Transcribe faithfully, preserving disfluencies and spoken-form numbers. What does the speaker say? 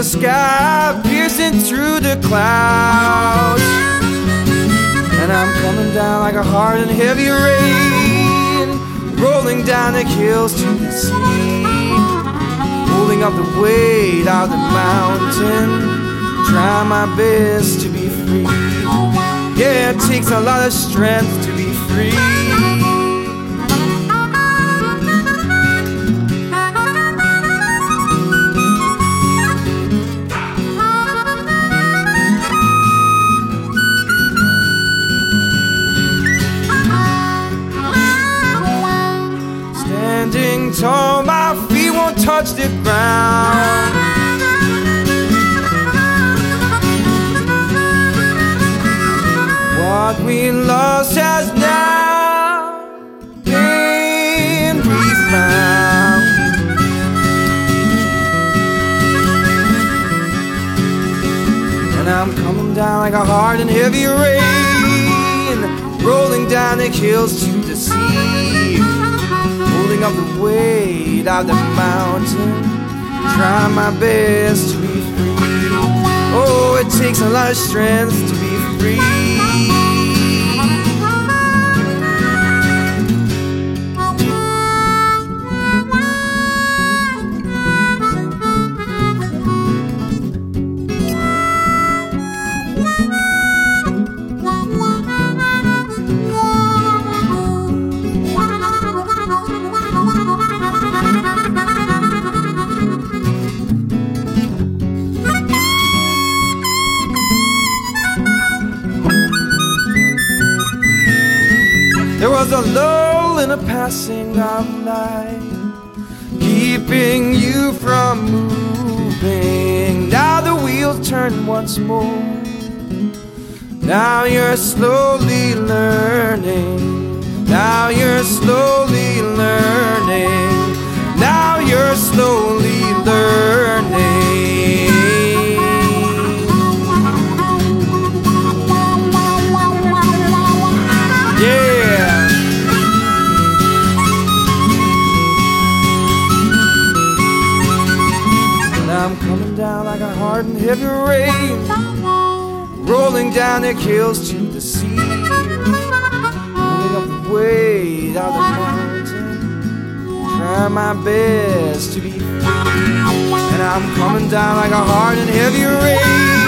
sky, piercing through the clouds. And I'm coming down like a hard and heavy rain, rolling down the hills to the sea, holding up the weight of the mountain, try my best to be free. Yeah, it takes a lot of strength to be free. Standing tall, my feet won't touch the ground. What we lost has now been refound. And I'm coming down like a hard and heavy rain, rolling down the hills to the sea, holding up the weight of the mountain, trying my best to be free. Oh, it takes a lot of strength to be free. There was a lull in the passing of light, keeping you from moving. Now the wheels turn once more. Now you're slowly learning. Now you're slowly learning. Now you're slowly learning. I'm coming down like a hard and heavy rain, rolling down the hills to the sea, holding up the weight of the mountain, try my best to be free. And I'm coming down like a hard and heavy rain,